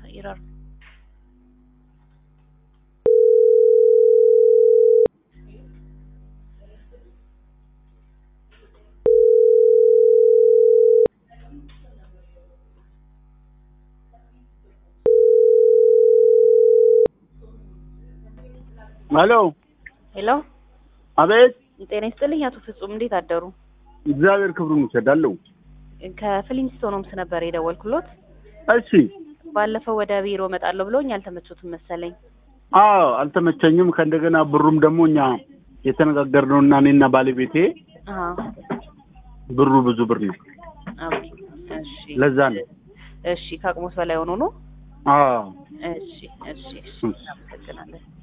ኢረር ሄሎ ሄሎ አቤት ጤና ይስጥልኝ አቶ ፍጹም እንዴት አደሩ? እግዚአብሔር ክብሩን ይሰዳለው። ከፍሊንስቶንስ ነበር የደወልኩሎት። እሺ ባለፈው ወደ ቢሮ መጣለሁ ብሎኝ አልተመቾትም መሰለኝ። አዎ አልተመቸኝም። ከእንደገና ብሩም ደግሞ እኛ የተነጋገርነውና እኔና ባለቤቴ ብሩ ብዙ ብር ነው። ኦኬ እሺ ለዛ ነው። እሺ ከአቅሞት በላይ ሆኖ ነው። አዎ እሺ እሺ አመሰግናለሁ።